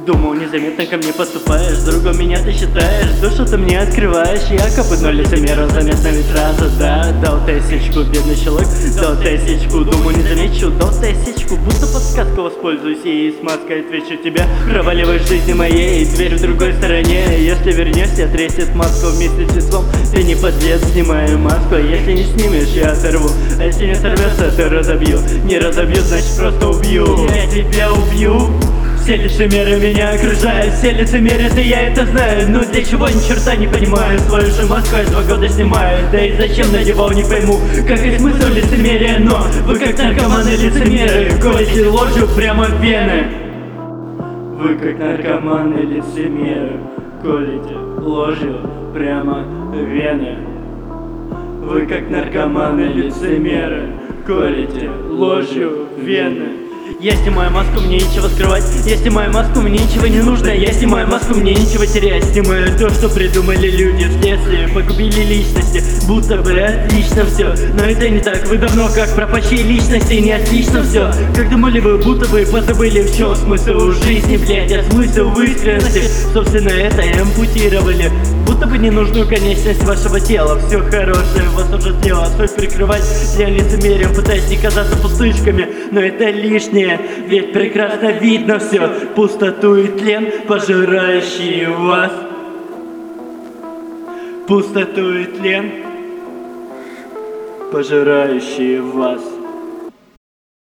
Думал, незаметно ко мне поступаешь, другом меня ты считаешь, душу ты мне открываешь, якобы, но лицемером заметно ведь сразу, да. Дал тысячку, бедный человек, дал тысячку, думаю, не замечу, дал тысячку, будто подсказку воспользуюсь и с маской отвечу тебя. Проваливай в жизни моей, дверь в другой стороне, если вернешься, трясет маску вместе с числом. Ты не подлец, снимаю маску, если не снимешь, я оторву, а если не сорвется, то разобью. Не разобью, значит просто убью, я тебя убью. Все лицемеры меня окружают, все лицемеры, да я это знаю. Но для чего ни черта не понимаю, свою же маску я 2 года снимаю. Да и зачем надевал, не пойму, как и смысл лицемерия. Но вы как наркоманы лицемеры, колите ложью прямо в вены. Вы как наркоманы лицемеры, колите ложью прямо в вены. Вы как наркоманы лицемеры, колите ложью в вены. Я снимаю маску, мне нечего скрывать. Я снимаю маску, мне ничего не нужно. Я снимаю маску, мне нечего терять. Снимаю то, что придумали люди вследствие. Погубили личности, будто бы отлично все. Но это не так, вы давно как пропащие личности. Не отлично все. Как думали вы, будто бы позабыли, в чем смысл жизни, блядь. А смысл выстроенности, собственно, это и ампутировали. Будто бы ненужную конечность вашего тела. Все хорошее вас уже сделало. Стоит прикрывать для лицемерием, пытаясь не казаться пустышками. Но это лишнее, ведь прекрасно видно все. Пустоту и тлен, пожирающие вас. Пустоту и тлен, пожирающие вас.